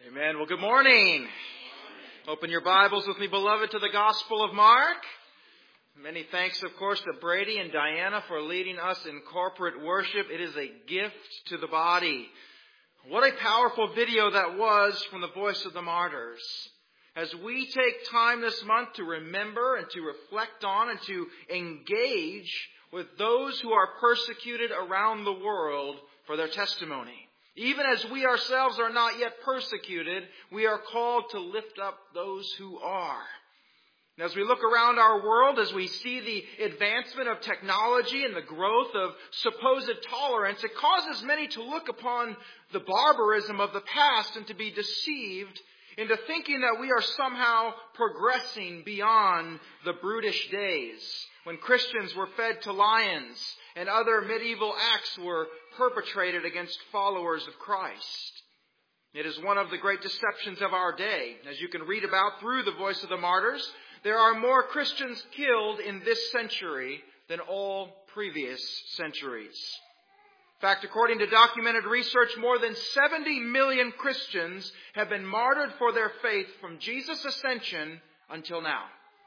Amen. Well, good morning. Open your Bibles with me, beloved, to the Gospel of Mark. Many thanks, of course, to Brady and Diana for leading us in corporate worship. It is a gift to the body. What a powerful video that was from the Voice of the Martyrs. As we take time this month to remember and to reflect on and to engage with those who are persecuted around the world for their testimony. Even as we ourselves are not yet persecuted, we are called to lift up those who are. And as we look around our world, as we see the advancement of technology and the growth of supposed tolerance, it causes many to look upon the barbarism of the past and to be deceived into thinking that we are somehow progressing beyond the brutish days when Christians were fed to lions and other medieval acts were perpetrated against followers of Christ. It is one of the great deceptions of our day. As you can read about through the Voice of the Martyrs, there are more Christians killed in this century than all previous centuries. In fact, according to documented research, more than 70 million Christians have been martyred for their faith from Jesus' ascension until now.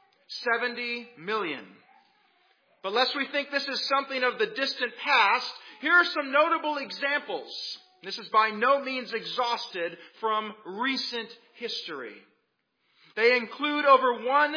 70 million. But lest we think this is something of the distant past, here are some notable examples. This is by no means exhausted from recent history. They include over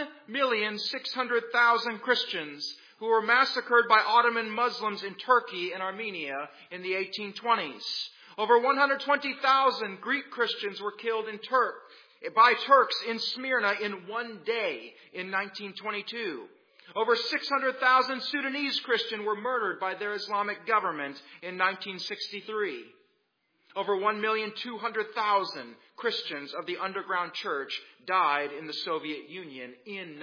1,600,000 Christians who were massacred by Ottoman Muslims in Turkey and Armenia in the 1820s. Over 120,000 Greek Christians were killed by Turks in Smyrna in one day in 1922. Over 600,000 Sudanese Christians were murdered by their Islamic government in 1963. Over 1,200,000 Christians of the underground church died in the Soviet Union in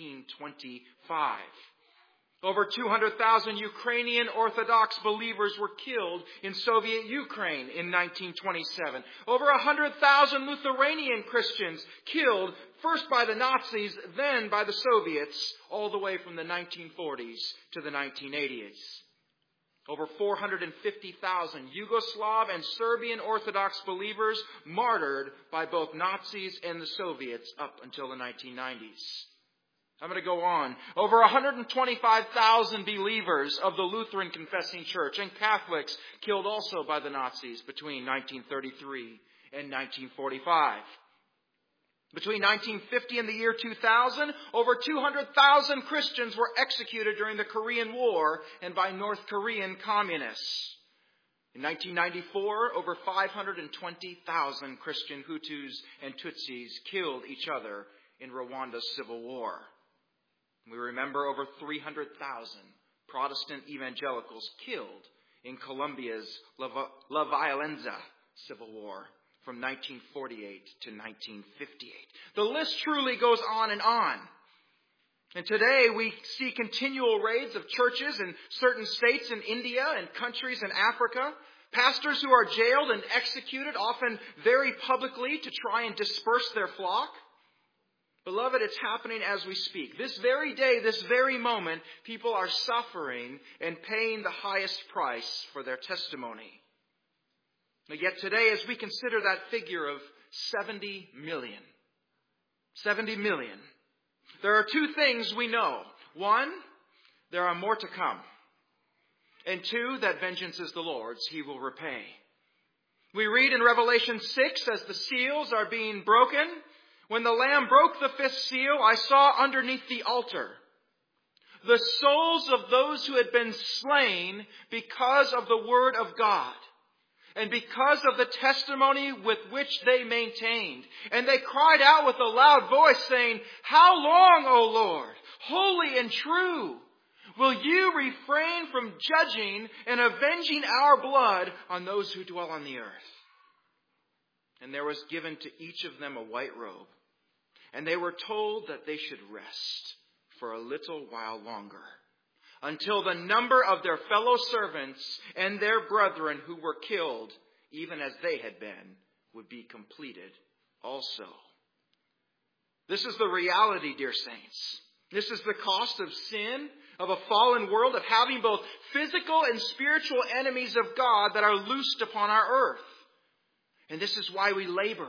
1925. Over 200,000 Ukrainian Orthodox believers were killed in Soviet Ukraine in 1927. Over 100,000 Lithuanian Christians killed first by the Nazis, then by the Soviets, all the way from the 1940s to the 1980s. Over 450,000 Yugoslav and Serbian Orthodox believers martyred by both Nazis and the Soviets up until the 1990s. I'm going to go on. Over 125,000 believers of the Lutheran Confessing Church and Catholics killed also by the Nazis between 1933 and 1945. Between 1950 and the year 2000, over 200,000 Christians were executed during the Korean War and by North Korean communists. In 1994, over 520,000 Christian Hutus and Tutsis killed each other in Rwanda's civil war. We remember over 300,000 Protestant evangelicals killed in Colombia's La Violencia civil war from 1948 to 1958. The list truly goes on and on. And today we see continual raids of churches in certain states in India and countries in Africa. Pastors who are jailed and executed, often very publicly, to try and disperse their flock. Beloved, it's happening as we speak. This very day, this very moment, people are suffering and paying the highest price for their testimony. But yet today, as we consider that figure of 70 million, there are two things we know. One, there are more to come. And two, that vengeance is the Lord's. He will repay. We read in Revelation 6, as the seals are being broken, when the Lamb broke the fifth seal, I saw underneath the altar the souls of those who had been slain because of the word of God and because of the testimony with which they maintained. And they cried out with a loud voice, saying, "How long, O Lord, holy and true, will you refrain from judging and avenging our blood on those who dwell on the earth?" And there was given to each of them a white robe. And they were told that they should rest for a little while longer, until the number of their fellow servants and their brethren who were killed, even as they had been, would be completed also. This is the reality, dear saints. This is the cost of sin, of a fallen world, of having both physical and spiritual enemies of God that are loosed upon our earth. And this is why we labor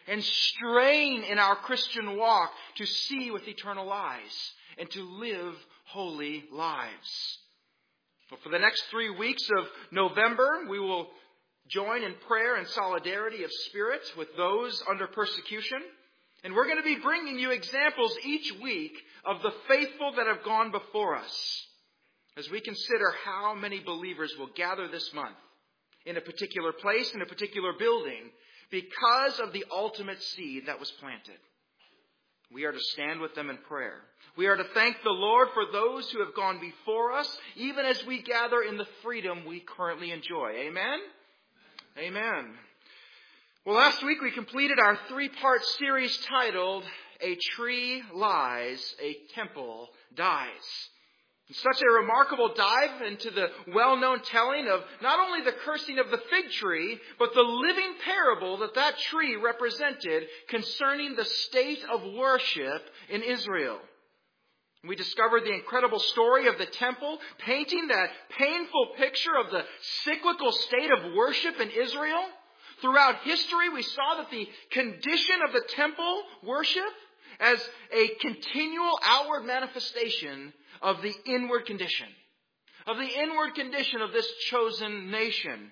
and strain in our Christian walk to see with eternal eyes and to live holy lives. Well, for the next 3 weeks of November, we will join in prayer and solidarity of spirit with those under persecution. And we're going to be bringing you examples each week of the faithful that have gone before us as we consider how many believers will gather this month in a particular place, in a particular building, because of the ultimate seed that was planted. We are to stand with them in prayer. We are to thank the Lord for those who have gone before us, even as we gather in the freedom we currently enjoy. Amen? Amen. Well, last week we completed our 3-part series titled, A Tree Lies, a Temple Dies. It's such a remarkable dive into the well-known telling of not only the cursing of the fig tree, but the living parable that tree represented concerning the state of worship in Israel. We discovered the incredible story of the temple, painting that painful picture of the cyclical state of worship in Israel. Throughout history, we saw that the condition of the temple worship as a continual outward manifestation of the inward condition of this chosen nation.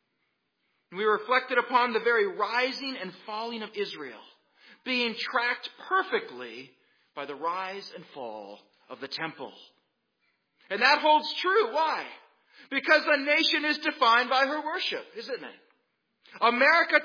We reflected upon the very rising and falling of Israel, being tracked perfectly by the rise and fall of the temple. And that holds true. Why? Because a nation is defined by her worship, isn't it? America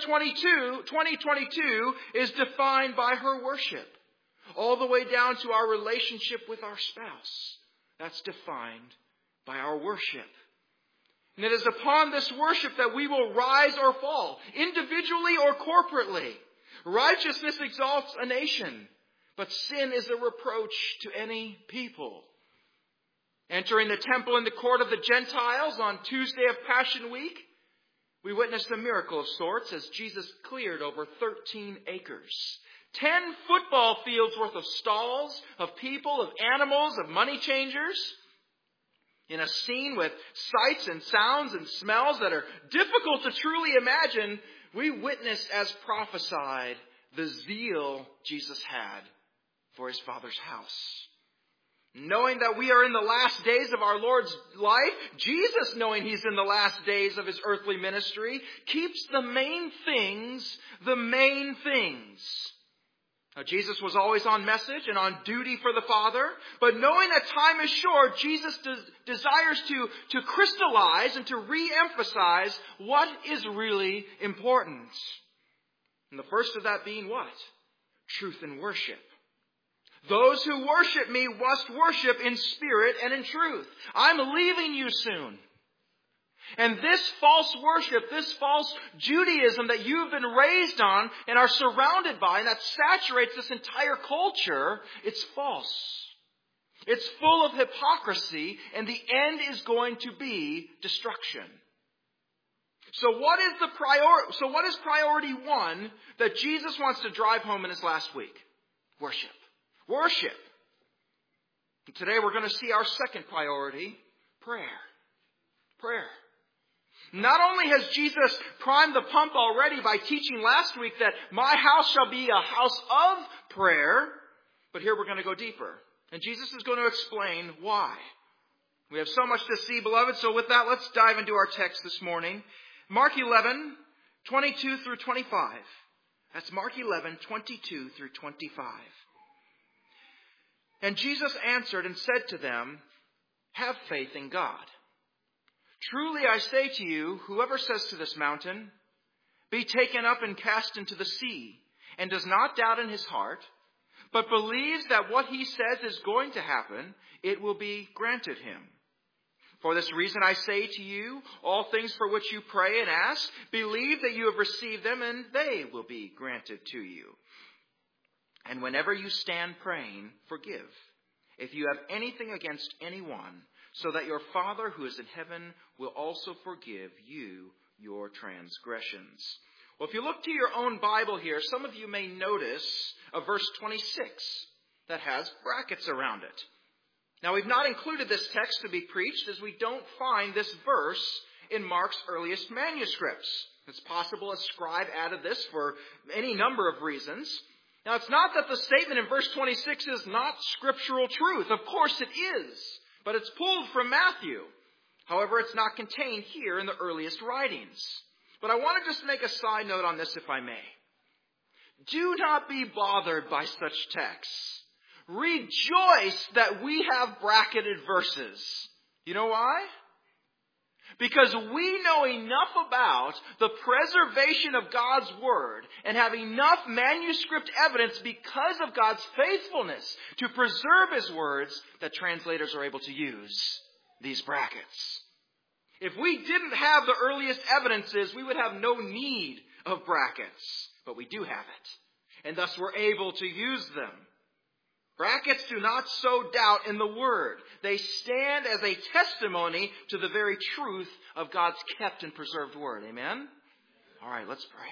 2022 is defined by her worship, all the way down to our relationship with our spouse. That's defined by our worship. And it is upon this worship that we will rise or fall, individually or corporately. Righteousness exalts a nation, but sin is a reproach to any people. Entering the temple in the court of the Gentiles on Tuesday of Passion Week, we witnessed a miracle of sorts as Jesus cleared over 13 acres. 10 football fields worth of stalls, of people, of animals, of money changers. In a scene with sights and sounds and smells that are difficult to truly imagine, we witnessed as prophesied the zeal Jesus had for his Father's house. Knowing that we are in the last days of our Lord's life, Jesus, knowing he's in the last days of his earthly ministry, keeps the main things the main things. Now, Jesus was always on message and on duty for the Father, but knowing that time is short, Jesus desires to crystallize and to re-emphasize what is really important. And the first of that being what? Truth and worship. Those who worship me must worship in spirit and in truth. I'm leaving you soon. And this false worship, this false Judaism that you've been raised on and are surrounded by, and that saturates this entire culture, it's false. It's full of hypocrisy, and the end is going to be destruction. So what is priority one that Jesus wants to drive home in his last week? Worship. Worship. And today we're going to see our second priority, prayer. Prayer. Not only has Jesus primed the pump already by teaching last week that my house shall be a house of prayer, but here we're going to go deeper. And Jesus is going to explain why. We have so much to see, beloved, so with that, let's dive into our text this morning. Mark 11, 22 through 25. That's Mark 11, 22 through 25. And Jesus answered and said to them, have faith in God. Truly I say to you, whoever says to this mountain, be taken up and cast into the sea, and does not doubt in his heart, but believes that what he says is going to happen, it will be granted him. For this reason I say to you, all things for which you pray and ask, believe that you have received them, and they will be granted to you. And whenever you stand praying, forgive, if you have anything against anyone, so that your Father who is in heaven will also forgive you your transgressions. Well, if you look to your own Bible here, some of you may notice a verse 26 that has brackets around it. Now, we've not included this text to be preached as we don't find this verse in Mark's earliest manuscripts. It's possible a scribe added this for any number of reasons. Now, it's not that the statement in verse 26 is not scriptural truth. Of course it is. But it's pulled from Matthew. However, it's not contained here in the earliest writings. But I want to just make a side note on this, if I may. Do not be bothered by such texts. Rejoice that we have bracketed verses. You know why? Because we know enough about the preservation of God's Word and have enough manuscript evidence because of God's faithfulness to preserve His words that translators are able to use these brackets. If we didn't have the earliest evidences, we would have no need of brackets. But we do have it. And thus we're able to use them. Brackets do not sow doubt in the Word. They stand as a testimony to the very truth of God's kept and preserved Word. Amen? All right, let's pray.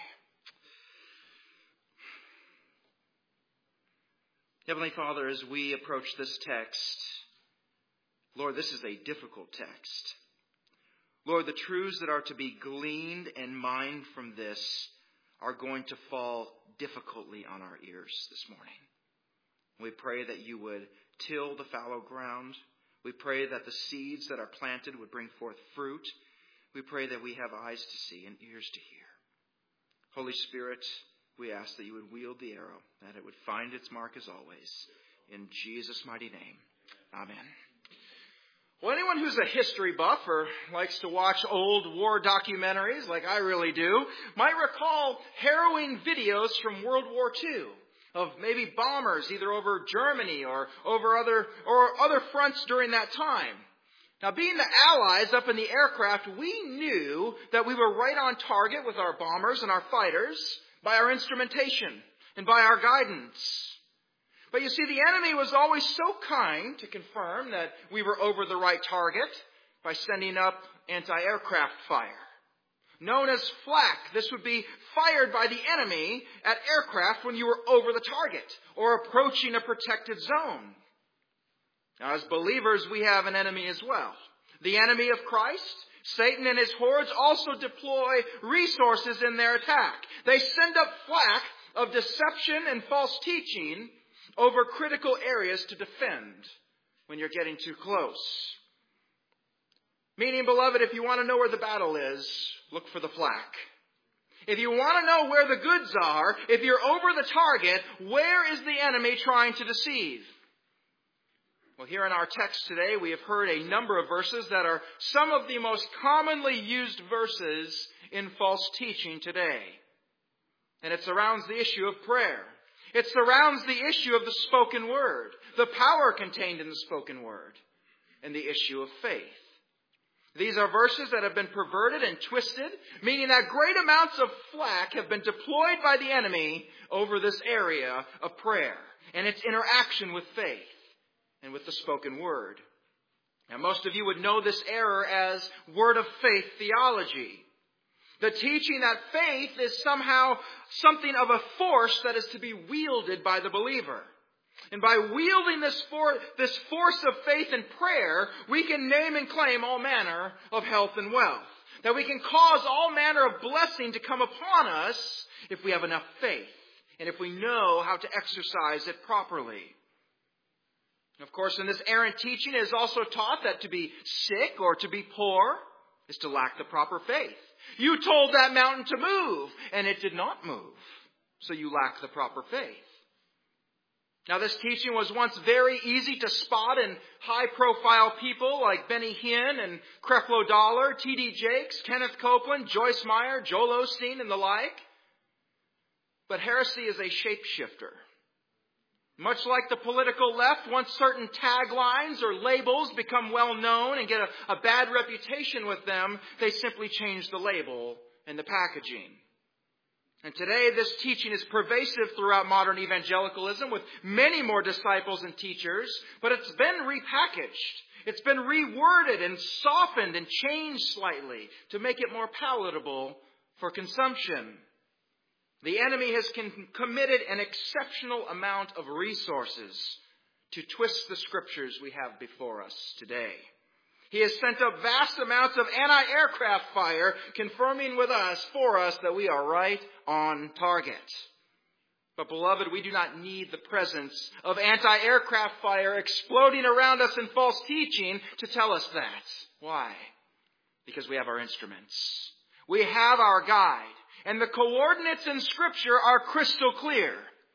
Heavenly Father, as we approach this text, Lord, this is a difficult text. Lord, the truths that are to be gleaned and mined from this are going to fall difficultly on our ears this morning. We pray that you would till the fallow ground. We pray that the seeds that are planted would bring forth fruit. We pray that we have eyes to see and ears to hear. Holy Spirit, we ask that you would wield the arrow, that it would find its mark as always. In Jesus' mighty name, amen. Well, anyone who's a history buff or likes to watch old war documentaries like I really do might recall harrowing videos from World War II. Of maybe bombers either over Germany or over other fronts during that time. Now, being the Allies up in the aircraft, we knew that we were right on target with our bombers and our fighters by our instrumentation and by our guidance. But you see, the enemy was always so kind to confirm that we were over the right target by sending up anti-aircraft fire. Known as flak, this would be fired by the enemy at aircraft when you were over the target or approaching a protected zone. Now, as believers, we have an enemy as well. The enemy of Christ, Satan and his hordes also deploy resources in their attack. They send up flak of deception and false teaching over critical areas to defend when you're getting too close. Meaning, beloved, if you want to know where the battle is, look for the flak. If you want to know where the goods are, if you're over the target, where is the enemy trying to deceive? Well, here in our text today, we have heard a number of verses that are some of the most commonly used verses in false teaching today. And it surrounds the issue of prayer. It surrounds the issue of the spoken word, the power contained in the spoken word, and the issue of faith. These are verses that have been perverted and twisted, meaning that great amounts of flak have been deployed by the enemy over this area of prayer and its interaction with faith and with the spoken word. Now, most of you would know this error as word of faith theology. The teaching that faith is somehow something of a force that is to be wielded by the believer. And by wielding this force of faith and prayer, we can name and claim all manner of health and wealth. That we can cause all manner of blessing to come upon us if we have enough faith. And if we know how to exercise it properly. Of course, in this errant teaching, it is also taught that to be sick or to be poor is to lack the proper faith. You told that mountain to move, and it did not move. So you lack the proper faith. Now, this teaching was once very easy to spot in high-profile people like Benny Hinn and Creflo Dollar, T.D. Jakes, Kenneth Copeland, Joyce Meyer, Joel Osteen, and the like. But heresy is a shapeshifter. Much like the political left, once certain taglines or labels become well known and get a bad reputation with them, they simply change the label and the packaging. And today, this teaching is pervasive throughout modern evangelicalism with many more disciples and teachers, but it's been repackaged. It's been reworded and softened and changed slightly to make it more palatable for consumption. The enemy has committed an exceptional amount of resources to twist the scriptures we have before us today. He has sent up vast amounts of anti-aircraft fire, confirming for us that we are right on target. But beloved, we do not need the presence of anti-aircraft fire exploding around us in false teaching to tell us that. Why? Because we have our instruments. We have our guide. And the coordinates in Scripture are crystal clear.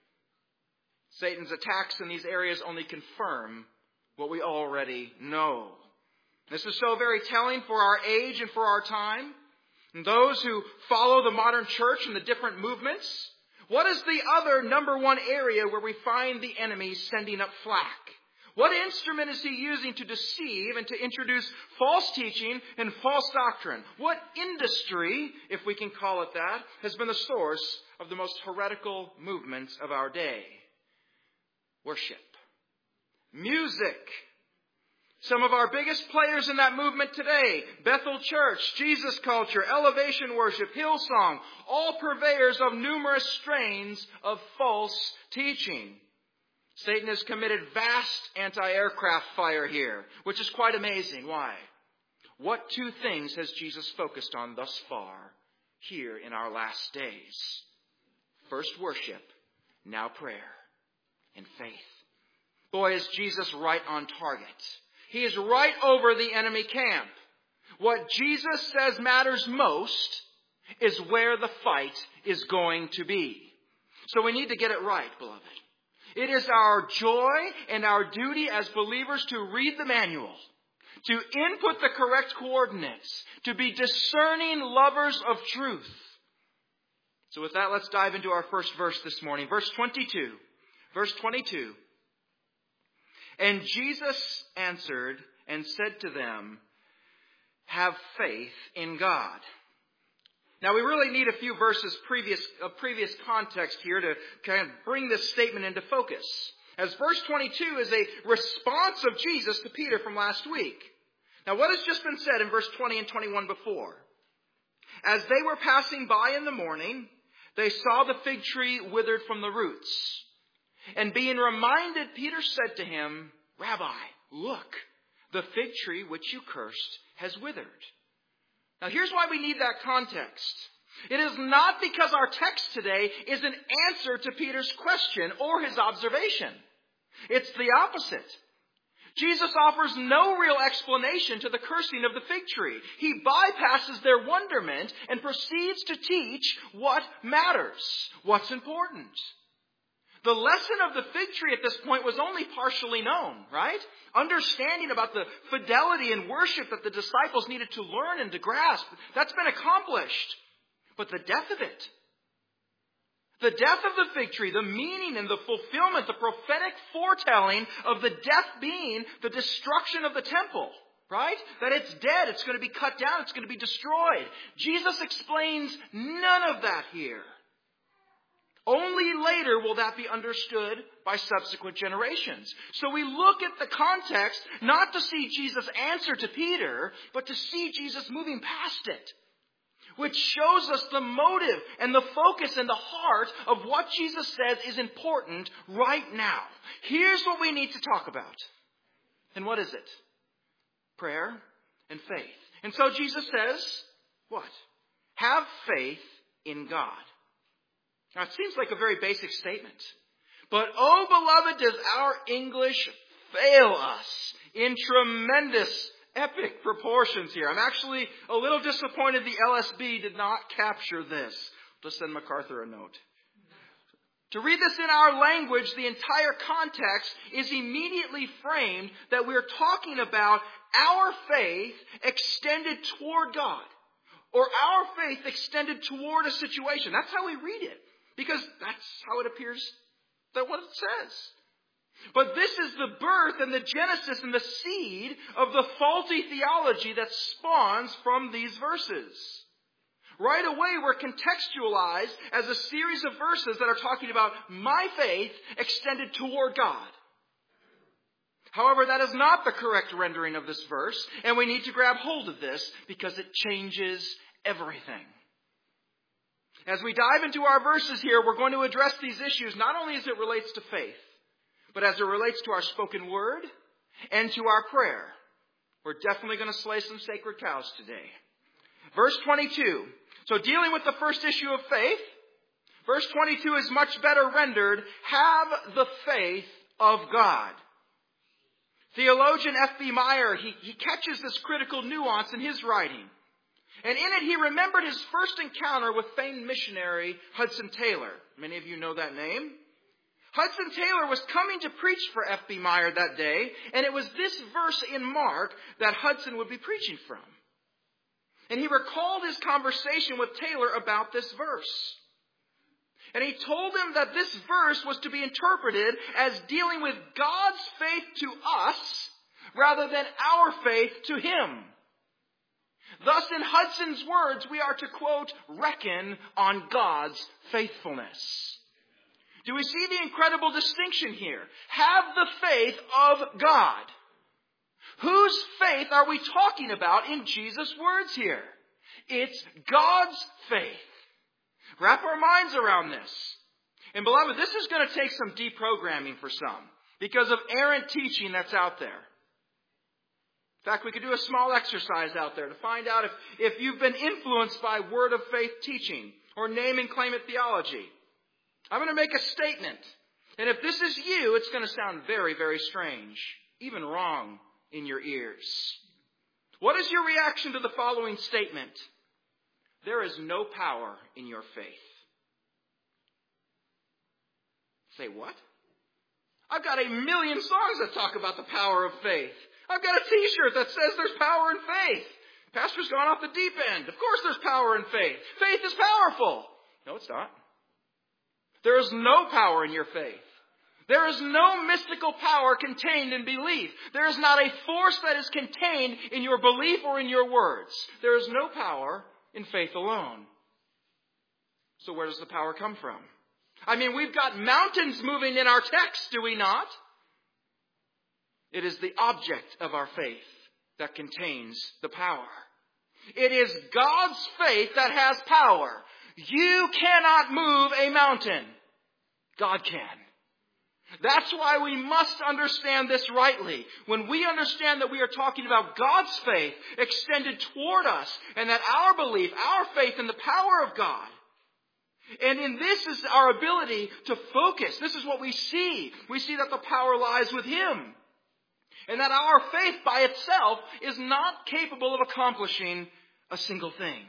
Satan's attacks in these areas only confirm what we already know. This is so very telling for our age and for our time. And those who follow the modern church and the different movements, what is the other number one area where we find the enemy sending up flak? What instrument is he using to deceive and to introduce false teaching and false doctrine? What industry, if we can call it that, has been the source of the most heretical movements of our day? Worship. Music. Some of our biggest players in that movement today, Bethel Church, Jesus Culture, Elevation Worship, Hillsong, all purveyors of numerous strains of false teaching. Satan has committed vast anti-aircraft fire here, which is quite amazing. Why? What two things has Jesus focused on thus far here in our last days? First worship, now prayer and faith. Boy, is Jesus right on target. He is right over the enemy camp. What Jesus says matters most is where the fight is going to be. So we need to get it right, beloved. It is our joy and our duty as believers to read the manual, to input the correct coordinates, to be discerning lovers of truth. So with that, let's dive into our first verse this morning. Verse 22. Verse 22. And Jesus answered and said to them, have faith in God. Now, we really need a few verses of previous context here to kind of bring this statement into focus. As verse 22 is a response of Jesus to Peter from last week. Now, what has just been said in verse 20 and 21 before? As they were passing by in the morning, they saw the fig tree withered from the roots. And being reminded, Peter said to him, Rabbi, look, the fig tree which you cursed has withered. Now here's why we need that context. It is not because our text today is an answer to Peter's question or his observation. It's the opposite. Jesus offers no real explanation to the cursing of the fig tree. He bypasses their wonderment and proceeds to teach what matters, what's important. The lesson of the fig tree at this point was only partially known, right? Understanding about the fidelity and worship that the disciples needed to learn and to grasp, that's been accomplished. But the death of it, the death of the fig tree, the meaning and the fulfillment, the prophetic foretelling of the death being the destruction of the temple, right? That it's dead, it's going to be cut down, it's going to be destroyed. Jesus explains none of that here. Only later will that be understood by subsequent generations. So we look at the context not to see Jesus' answer to Peter, but to see Jesus moving past it, which shows us the motive and the focus and the heart of what Jesus says is important right now. Here's what we need to talk about. And what is it? Prayer and faith. And so Jesus says, what? Have faith in God. Now, it seems like a very basic statement. But, oh, beloved, does our English fail us in tremendous, epic proportions here. I'm actually a little disappointed the LSB did not capture this. Just send MacArthur a note. To read this in our language, the entire context is immediately framed that we're talking about our faith extended toward God. Or our faith extended toward a situation. That's how we read it. Because that's how it appears that what it says. But this is the birth and the genesis and the seed of the faulty theology that spawns from these verses. Right away, we're contextualized as a series of verses that are talking about my faith extended toward God. However, that is not the correct rendering of this verse, and we need to grab hold of this because it changes everything. As we dive into our verses here, we're going to address these issues not only as it relates to faith, but as it relates to our spoken word and to our prayer. We're definitely going to slay some sacred cows today. Verse 22. So dealing with the first issue of faith, verse 22 is much better rendered, have the faith of God. Theologian F.B. Meyer, he catches this critical nuance in his writing. And in it, he remembered his first encounter with famed missionary Hudson Taylor. Many of you know that name. Hudson Taylor was coming to preach for F.B. Meyer that day, and it was this verse in Mark that Hudson would be preaching from. And he recalled his conversation with Taylor about this verse. And he told him that this verse was to be interpreted as dealing with God's faith to us rather than our faith to Him. Thus, in Hudson's words, we are to, quote, reckon on God's faithfulness. Do we see the incredible distinction here? Have the faith of God. Whose faith are we talking about in Jesus' words here? It's God's faith. Wrap our minds around this. And beloved, this is going to take some deprogramming for some because of errant teaching that's out there. In fact, we could do a small exercise out there to find out if you've been influenced by word of faith teaching or name and claim it theology. I'm going to make a statement. And if this is you, it's going to sound very, very strange, even wrong in your ears. What is your reaction to the following statement? There is no power in your faith. Say what? I've got a million songs that talk about the power of faith. I've got a t-shirt that says there's power in faith. Pastor's gone off the deep end. Of course there's power in faith. Faith is powerful. No, it's not. There is no power in your faith. There is no mystical power contained in belief. There is not a force that is contained in your belief or in your words. There is no power in faith alone. So where does the power come from? I mean, we've got mountains moving in our text, do we not? It is the object of our faith that contains the power. It is God's faith that has power. You cannot move a mountain. God can. That's why we must understand this rightly. When we understand that we are talking about God's faith extended toward us and that our belief, our faith in the power of God. And in this is our ability to focus. This is what we see. We see that the power lies with Him. And that our faith by itself is not capable of accomplishing a single thing.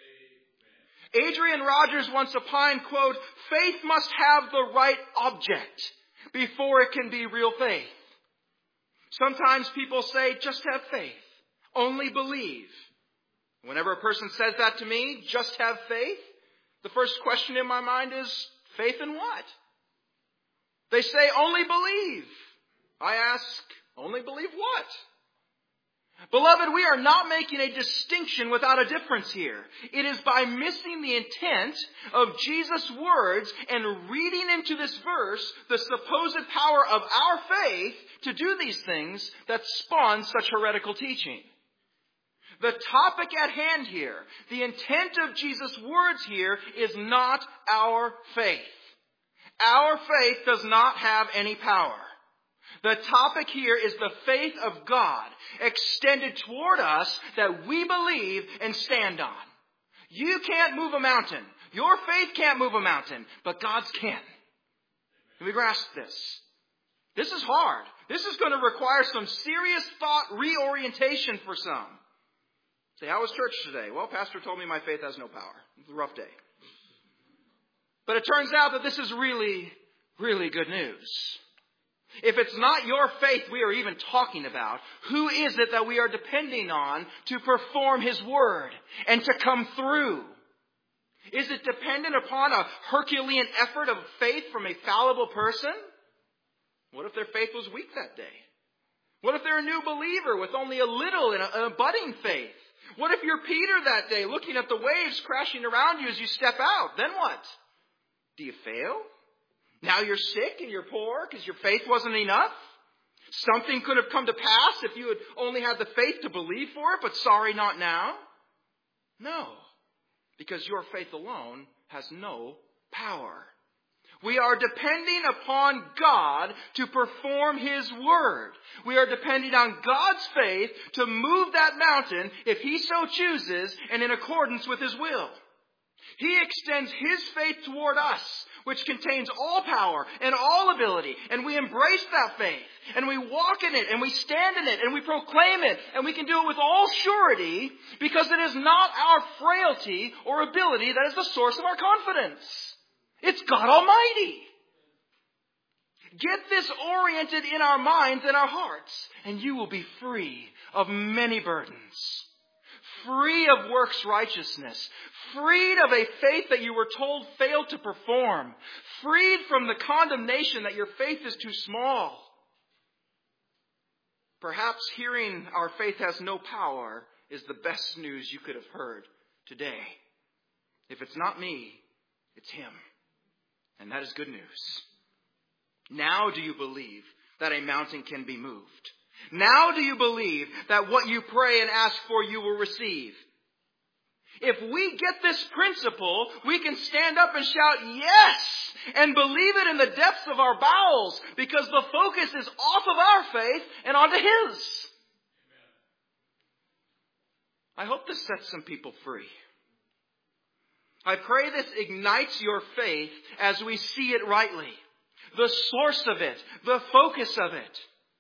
Adrian Rogers once opined, quote, faith must have the right object before it can be real faith. Sometimes people say, just have faith. Only believe. Whenever a person says that to me, just have faith, the first question in my mind is, faith in what? They say, only believe. I ask, only believe what? Beloved, we are not making a distinction without a difference here. It is by missing the intent of Jesus' words and reading into this verse the supposed power of our faith to do these things that spawns such heretical teaching. The topic at hand here, the intent of Jesus' words here is not our faith. Our faith does not have any power. The topic here is the faith of God extended toward us that we believe and stand on. You can't move a mountain. Your faith can't move a mountain, but God's can. Can we grasp this? This is hard. This is going to require some serious thought reorientation for some. Say, how was church today? Well, Pastor told me my faith has no power. It was a rough day. But it turns out that this is really, really good news. If it's not your faith we are even talking about, who is it that we are depending on to perform His word and to come through? Is it dependent upon a Herculean effort of faith from a fallible person? What if their faith was weak that day? What if they're a new believer with only a little and a budding faith? What if you're Peter that day looking at the waves crashing around you as you step out? Then what? Do you fail? Now you're sick and you're poor because your faith wasn't enough? Something could have come to pass if you had only had the faith to believe for it, but sorry, not now? No, because your faith alone has no power. We are depending upon God to perform His word. We are depending on God's faith to move that mountain if He so chooses and in accordance with His will. He extends His faith toward us, which contains all power and all ability. And we embrace that faith. And we walk in it. And we stand in it. And we proclaim it. And we can do it with all surety because it is not our frailty or ability that is the source of our confidence. It's God Almighty. Get this oriented in our minds and our hearts, and you will be free of many burdens. Free of works righteousness. Freed of a faith that you were told failed to perform. Freed from the condemnation that your faith is too small. Perhaps hearing our faith has no power is the best news you could have heard today. If it's not me, it's Him. And that is good news. Now do you believe that a mountain can be moved? Now do you believe that what you pray and ask for you will receive? If we get this principle, we can stand up and shout yes and believe it in the depths of our bowels because the focus is off of our faith and onto His. I hope this sets some people free. I pray this ignites your faith as we see it rightly. The source of it, the focus of it.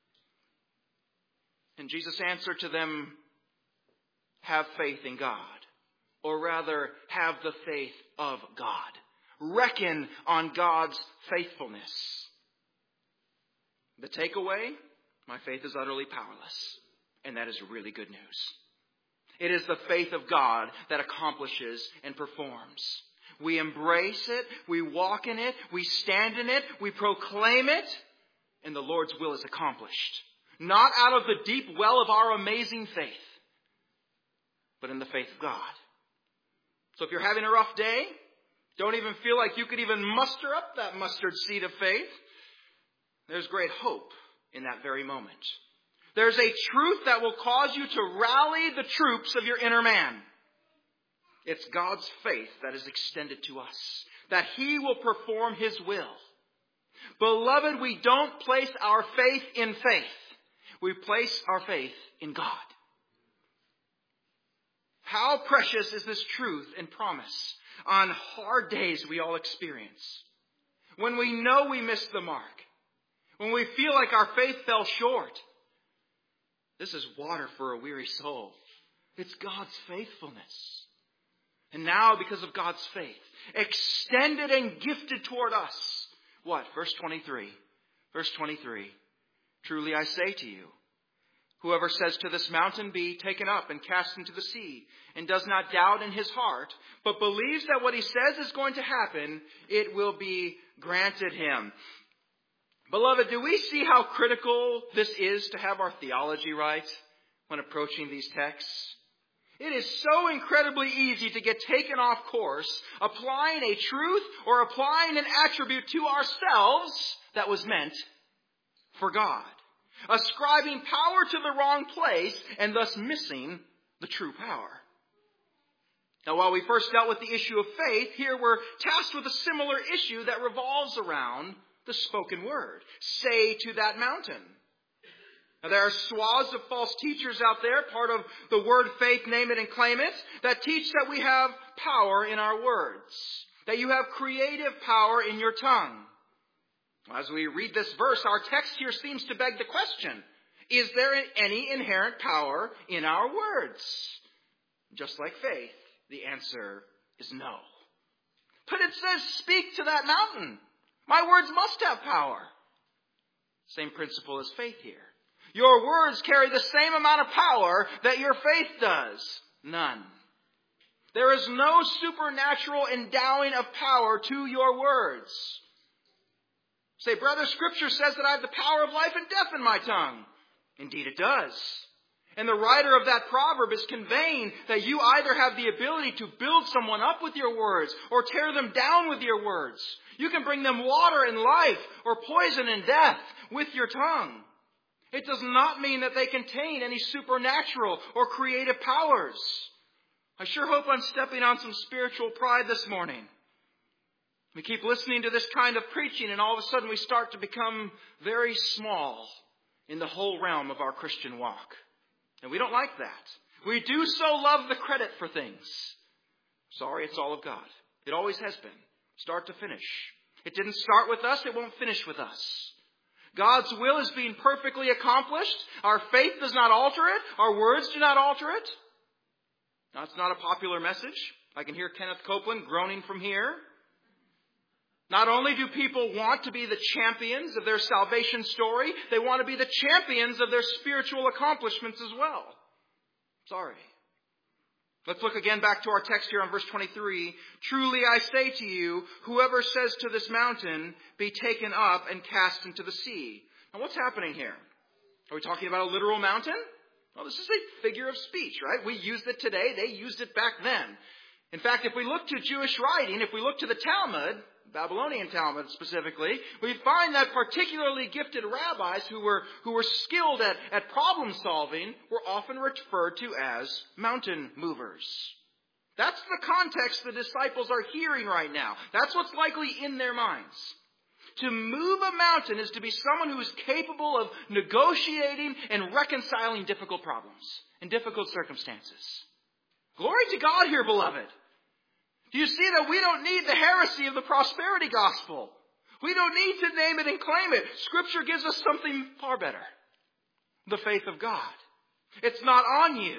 And Jesus answered to them, have faith in God. Or rather, have the faith of God. Reckon on God's faithfulness. The takeaway, my faith is utterly powerless. And that is really good news. It is the faith of God that accomplishes and performs. We embrace it, we walk in it, we stand in it, we proclaim it, and the Lord's will is accomplished. Not out of the deep well of our amazing faith, but in the faith of God. So if you're having a rough day, don't even feel like you could even muster up that mustard seed of faith, there's great hope in that very moment. There's a truth that will cause you to rally the troops of your inner man. It's God's faith that is extended to us, that He will perform His will. Beloved, we don't place our faith in faith. We place our faith in God. How precious is this truth and promise on hard days we all experience. When we know we missed the mark. When we feel like our faith fell short. This is water for a weary soul. It's God's faithfulness. And now, because of God's faith, extended and gifted toward us. What? Verse 23. Verse 23. Truly I say to you, whoever says to this mountain, be taken up and cast into the sea, and does not doubt in his heart, but believes that what he says is going to happen, it will be granted him. Beloved, do we see how critical this is to have our theology right when approaching these texts? It is so incredibly easy to get taken off course, applying a truth or applying an attribute to ourselves that was meant for God. Ascribing power to the wrong place and thus missing the true power. Now, while we first dealt with the issue of faith, here we're tasked with a similar issue that revolves around the spoken word. Say to that mountain. Now, there are swaths of false teachers out there, part of the word faith, name it and claim it, that teach that we have power in our words. That you have creative power in your tongue. As we read this verse, our text here seems to beg the question, is there any inherent power in our words? Just like faith, the answer is no. But it says, speak to that mountain. My words must have power. Same principle as faith here. Your words carry the same amount of power that your faith does. None. There is no supernatural endowing of power to your words. Say, brother, Scripture says that I have the power of life and death in my tongue. Indeed it does. And the writer of that proverb is conveying that you either have the ability to build someone up with your words or tear them down with your words. You can bring them water and life or poison and death with your tongue. It does not mean that they contain any supernatural or creative powers. I sure hope I'm stepping on some spiritual pride this morning. We keep listening to this kind of preaching, and all of a sudden we start to become very small in the whole realm of our Christian walk. And we don't like that. We do so love the credit for things. Sorry, it's all of God. It always has been, start to finish. It didn't start with us, it won't finish with us. God's will is being perfectly accomplished. Our faith does not alter it. Our words do not alter it. Now, it's not a popular message. I can hear Kenneth Copeland groaning from here. Not only do people want to be the champions of their salvation story, they want to be the champions of their spiritual accomplishments as well. Sorry. Let's look again back to our text here on verse 23. Truly I say to you, whoever says to this mountain, be taken up and cast into the sea. Now what's happening here? Are we talking about a literal mountain? Well, this is a figure of speech, right? We use it today. They used it back then. In fact, if we look to Jewish writing, if we look to the Talmud, Babylonian Talmud specifically, we find that particularly gifted rabbis who were skilled at problem solving were often referred to as mountain movers. That's the context the disciples are hearing right now. That's what's likely in their minds. To move a mountain is to be someone who is capable of negotiating and reconciling difficult problems and difficult circumstances. Glory to God here, beloved. Do you see that we don't need the heresy of the prosperity gospel? We don't need to name it and claim it. Scripture gives us something far better. The faith of God. It's not on you.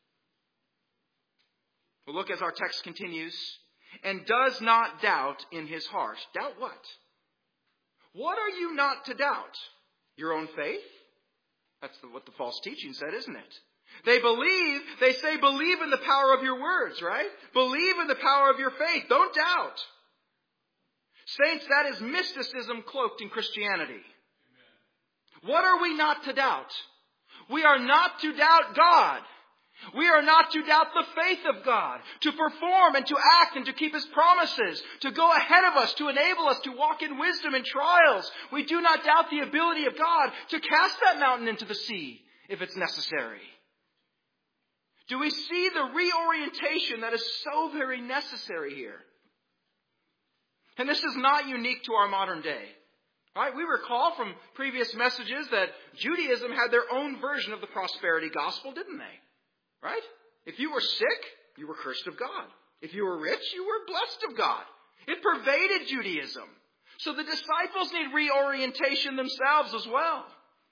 We'll look as our text continues. And does not doubt in his heart. Doubt what? What are you not to doubt? Your own faith? That's what the false teaching said, isn't it? They say believe in the power of your words, right? Believe in the power of your faith. Don't doubt. Saints, that is mysticism cloaked in Christianity. Amen. What are we not to doubt? We are not to doubt God. We are not to doubt the faith of God, to perform and to act and to keep His promises, to go ahead of us, to enable us to walk in wisdom in trials. We do not doubt the ability of God to cast that mountain into the sea if it's necessary. Do we see the reorientation that is so very necessary here? And this is not unique to our modern day. Right? We recall from previous messages that Judaism had their own version of the prosperity gospel, didn't they? Right? If you were sick, you were cursed of God. If you were rich, you were blessed of God. It pervaded Judaism. So the disciples need reorientation themselves as well.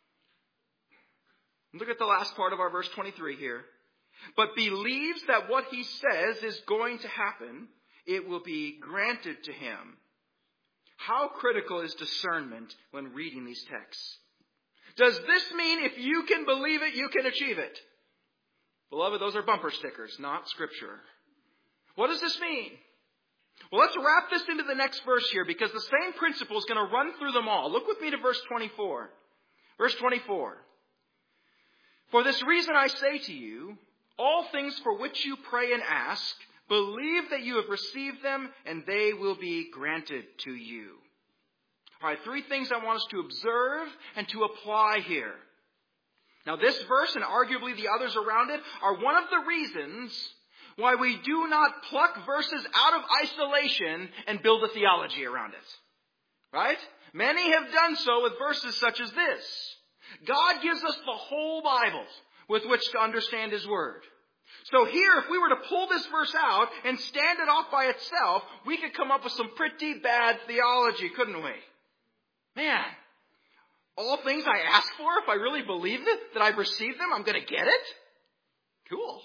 Look at the last part of our verse 23 here. But believes that what he says is going to happen, it will be granted to him. How critical is discernment when reading these texts? Does this mean if you can believe it, you can achieve it? Beloved, those are bumper stickers, not Scripture. What does this mean? Well, let's wrap this into the next verse here, because the same principle is going to run through them all. Look with me to verse 24. Verse 24. For this reason I say to you, all things for which you pray and ask, believe that you have received them, and they will be granted to you. All right, three things I want us to observe and to apply here. Now, this verse and arguably the others around it are one of the reasons why we do not pluck verses out of isolation and build a theology around it. Right? Many have done so with verses such as this. God gives us the whole Bible with which to understand His Word. So here, if we were to pull this verse out and stand it off by itself, we could come up with some pretty bad theology, couldn't we? Man, all things I ask for, if I really believe it, that I've received them, I'm going to get it? Cool.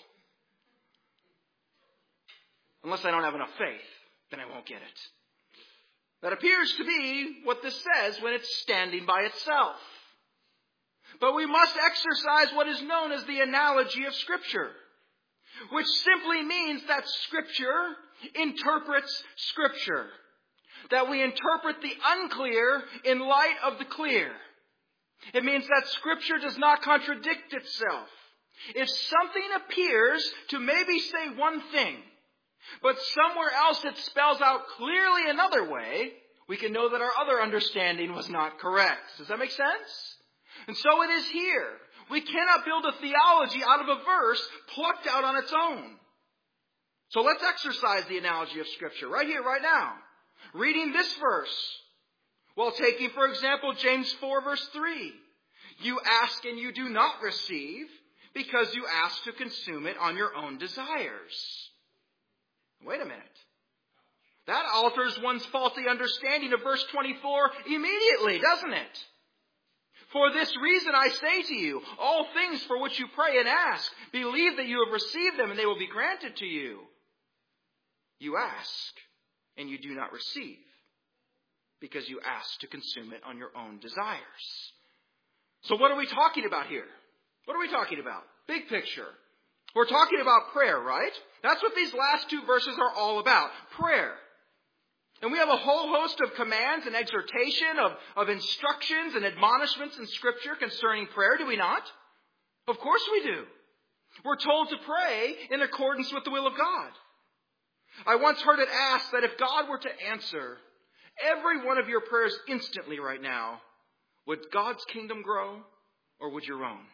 Unless I don't have enough faith, then I won't get it. That appears to be what this says when it's standing by itself. But we must exercise what is known as the analogy of Scripture, which simply means that Scripture interprets Scripture. That we interpret the unclear in light of the clear. It means that Scripture does not contradict itself. If something appears to maybe say one thing, but somewhere else it spells out clearly another way, we can know that our other understanding was not correct. Does that make sense? And so it is here. We cannot build a theology out of a verse plucked out on its own. So let's exercise the analogy of Scripture right here, right now. reading this verse. Well, taking, for example, James 4, verse 3. You ask and you do not receive because you ask to consume it on your own desires. Wait a minute. That alters one's faulty understanding of verse 24 immediately, doesn't it? For this reason I say to you, all things for which you pray and ask, believe that you have received them and they will be granted to you. You ask and you do not receive because you ask to consume it on your own desires. So what are we talking about here? What are we talking about? Big picture. We're talking about prayer, right? That's what these last two verses are all about. Prayer. And we have a whole host of commands and exhortation, of instructions and admonishments in Scripture concerning prayer, do we not? Of course we do. We're told to pray in accordance with the will of God. I once heard it asked that if God were to answer every one of your prayers instantly right now, would God's kingdom grow or would your own?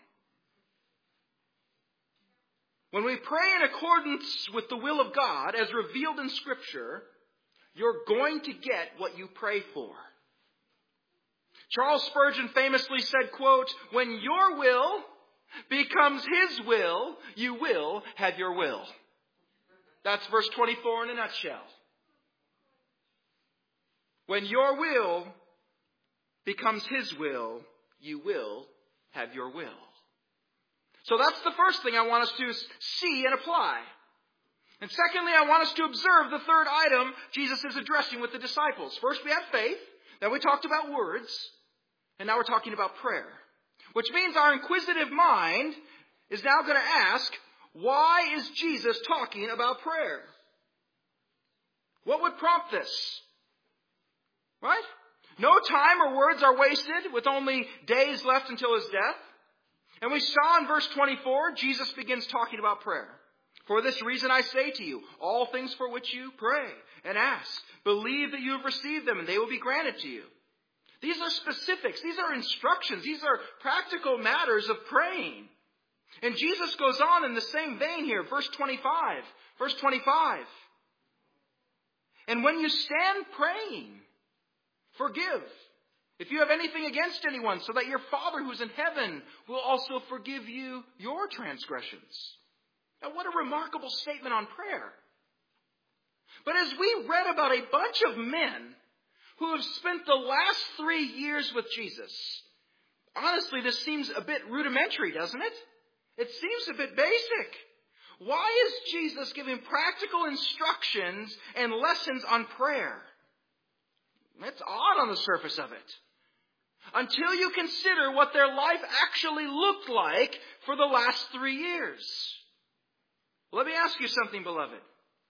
When we pray in accordance with the will of God, as revealed in Scripture, you're going to get what you pray for. Charles Spurgeon famously said, quote, when your will becomes His will, you will have your will. That's verse 24 in a nutshell. When your will becomes His will, you will have your will. So that's the first thing I want us to see and apply. And secondly, I want us to observe the third item Jesus is addressing with the disciples. First we have faith, then we talked about words, and now we're talking about prayer. Which means our inquisitive mind is now going to ask, why is Jesus talking about prayer? What would prompt this? Right? No time or words are wasted with only days left until His death. And we saw in verse 24, Jesus begins talking about prayer. For this reason I say to you, all things for which you pray and ask, believe that you have received them and they will be granted to you. These are specifics. These are instructions. These are practical matters of praying. And Jesus goes on in the same vein here. Verse 25. Verse 25. And when you stand praying, forgive if you have anything against anyone, so that your Father who's in heaven will also forgive you your transgressions. Now, what a remarkable statement on prayer. But as we read about a bunch of men who have spent the last 3 years with Jesus, honestly, this seems a bit rudimentary, doesn't it? It seems a bit basic. Why is Jesus giving practical instructions and lessons on prayer? It's odd on the surface of it. Until you consider what their life actually looked like for the last 3 years. Let me ask you something, beloved.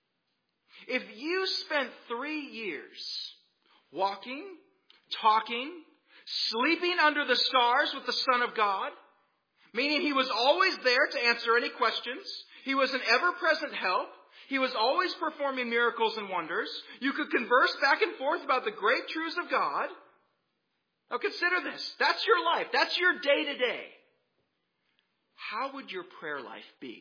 If you spent 3 years walking, talking, sleeping under the stars with the Son of God, meaning He was always there to answer any questions, He was an ever-present help, He was always performing miracles and wonders, you could converse back and forth about the great truths of God. Now consider this. That's your life. That's your day-to-day. How would your prayer life be?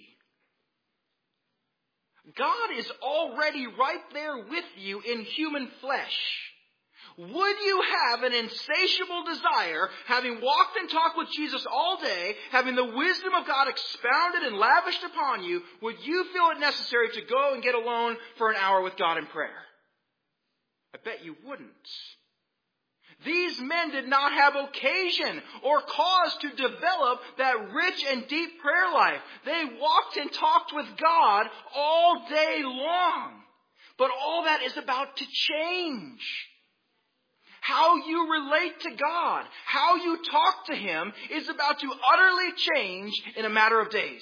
God is already right there with you in human flesh. Would you have an insatiable desire, having walked and talked with Jesus all day, having the wisdom of God expounded and lavished upon you, would you feel it necessary to go and get alone for an hour with God in prayer? I bet you wouldn't. These men did not have occasion or cause to develop that rich and deep prayer life. They walked and talked with God all day long. But all that is about to change. How you relate to God, how you talk to Him is about to utterly change in a matter of days.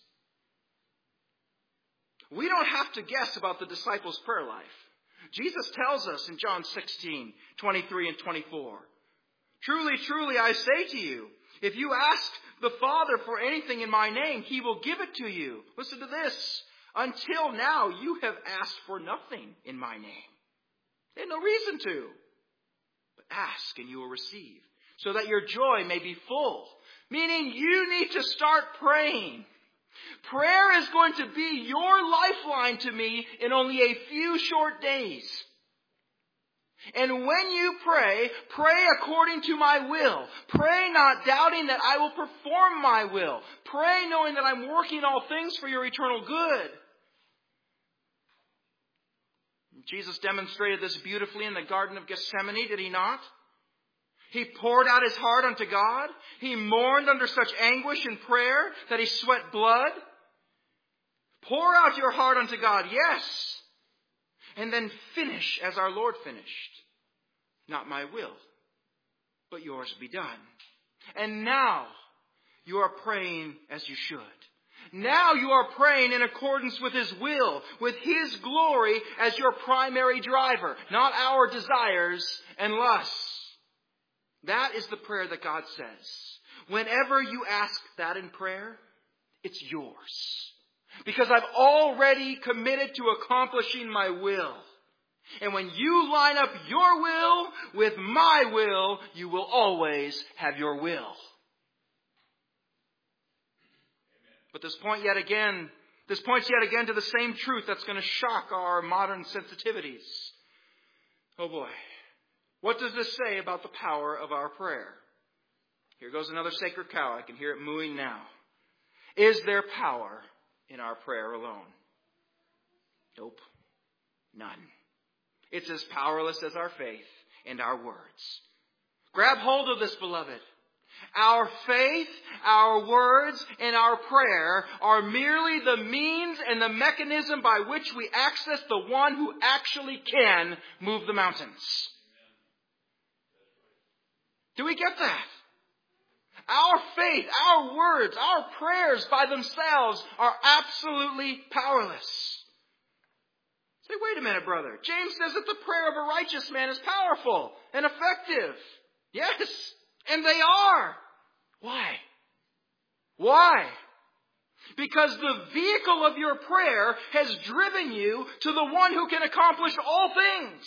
We don't have to guess about the disciples' prayer life. Jesus tells us in John 16, 23 and 24. Truly, truly, I say to you, if you ask the Father for anything in my name, He will give it to you. Listen to this. Until now, you have asked for nothing in my name. They had no reason to. But ask and you will receive, so that your joy may be full. Meaning you need to start praying. Prayer is going to be your lifeline to me in only a few short days. And when you pray, pray according to my will. Pray not doubting that I will perform my will. Pray knowing that I'm working all things for your eternal good. Jesus demonstrated this beautifully in the Garden of Gethsemane, did he not? He poured out his heart unto God. He mourned under such anguish in prayer that he sweat blood. Pour out your heart unto God, yes. And then finish as our Lord finished. Not my will, but yours be done. And now you are praying as you should. Now you are praying in accordance with His will, with His glory as your primary driver, not our desires and lusts. That is the prayer that God says. Whenever you ask that in prayer, it's yours. Because I've already committed to accomplishing my will. And when you line up your will with my will, you will always have your will. But this points yet again to the same truth that's going to shock our modern sensitivities. Oh boy. What does this say about the power of our prayer? Here goes another sacred cow. I can hear it mooing now. Is there power in our prayer alone? Nope. None. It's as powerless as our faith and our words. Grab hold of this, beloved. Our faith, our words, and our prayer are merely the means and the mechanism by which we access the one who actually can move the mountains. Do we get that? Our faith, our words, our prayers by themselves are absolutely powerless. Say, wait a minute, brother. James says that the prayer of a righteous man is powerful and effective. Yes, and they are. Why? Why? Because the vehicle of your prayer has driven you to the one who can accomplish all things.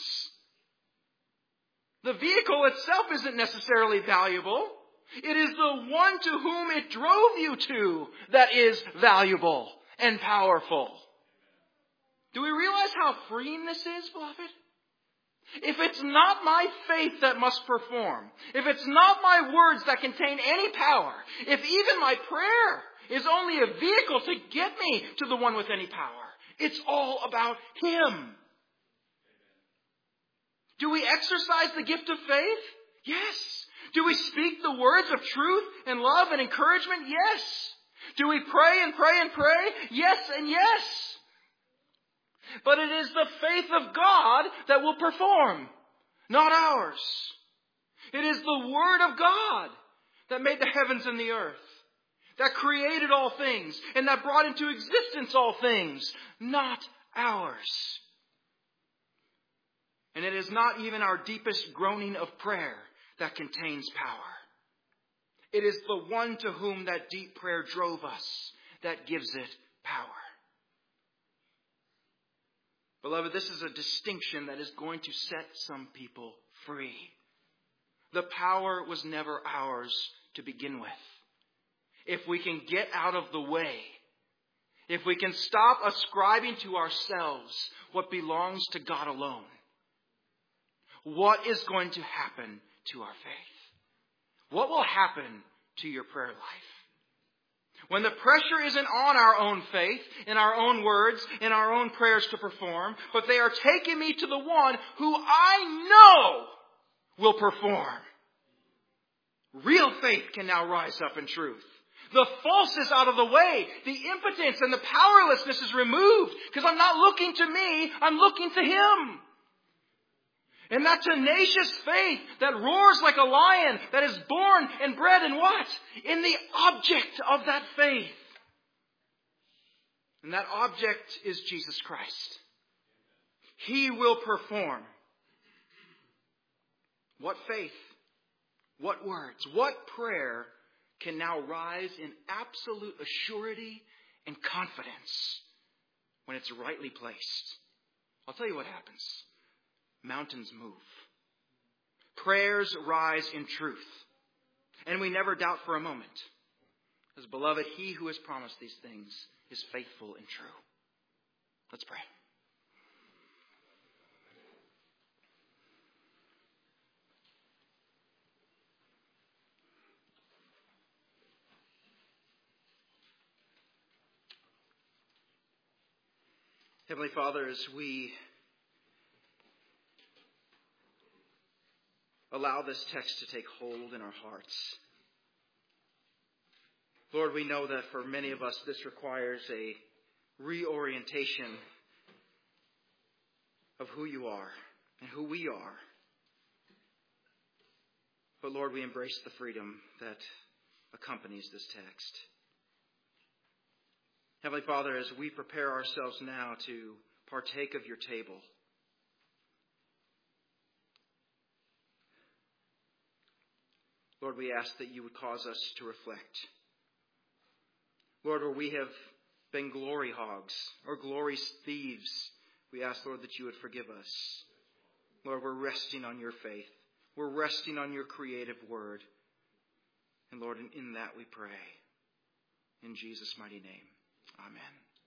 The vehicle itself isn't necessarily valuable. It is the one to whom it drove you to that is valuable and powerful. Do we realize how freeing this is, beloved? If it's not my faith that must perform, if it's not my words that contain any power, if even my prayer is only a vehicle to get me to the one with any power, it's all about Him. Do we exercise the gift of faith? Yes. Do we speak the words of truth and love and encouragement? Yes. Do we pray and pray and pray? Yes and yes. But it is the faith of God that will perform, not ours. It is the Word of God that made the heavens and the earth, that created all things, and that brought into existence all things, not ours. And it is not even our deepest groaning of prayer that contains power. It is the one to whom that deep prayer drove us that gives it power. Beloved, this is a distinction that is going to set some people free. The power was never ours to begin with. If we can get out of the way, if we can stop ascribing to ourselves what belongs to God alone, what is going to happen to our faith? What will happen to your prayer life? When the pressure isn't on our own faith, in our own words, in our own prayers to perform, but they are taking me to the one who I know will perform. Real faith can now rise up in truth. The false is out of the way. The impotence and the powerlessness is removed because I'm not looking to me, I'm looking to Him. And that tenacious faith that roars like a lion, that is born and bred in what? In the object of that faith. And that object is Jesus Christ. He will perform. What faith, what words, what prayer can now rise in absolute assurity and confidence when it's rightly placed? I'll tell you what happens. Mountains move. Prayers rise in truth. And we never doubt for a moment. As beloved, He who has promised these things is faithful and true. Let's pray. Heavenly Father, as we allow this text to take hold in our hearts, Lord, we know that for many of us this requires a reorientation of who you are and who we are. But Lord, we embrace the freedom that accompanies this text. Heavenly Father, as we prepare ourselves now to partake of your table, Lord, we ask that you would cause us to reflect. Lord, where we have been glory hogs or glory thieves, we ask, Lord, that you would forgive us. Lord, we're resting on your faith. We're resting on your creative word. And Lord, in that we pray. In Jesus' mighty name, amen.